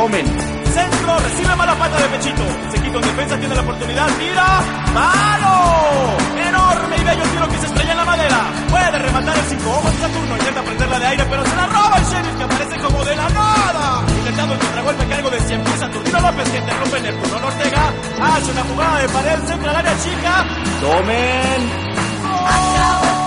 tomen. Centro, recibe mala pata de pechito. Se quita en defensa, tiene la oportunidad, tira. ¡Palo! Enorme y bello tiro que se estrella en la madera. Puede rematar el 5 ojos Saturno. Intenta prenderla de aire, pero se la roba el Sheriff, que aparece como de la nada. Intentando el contragolpe a cargo de 100 pies Saturnino López, que interrumpe Neptuno Ortega. Hace una jugada de pared, centro al área chica. Tomen. ¡Oh!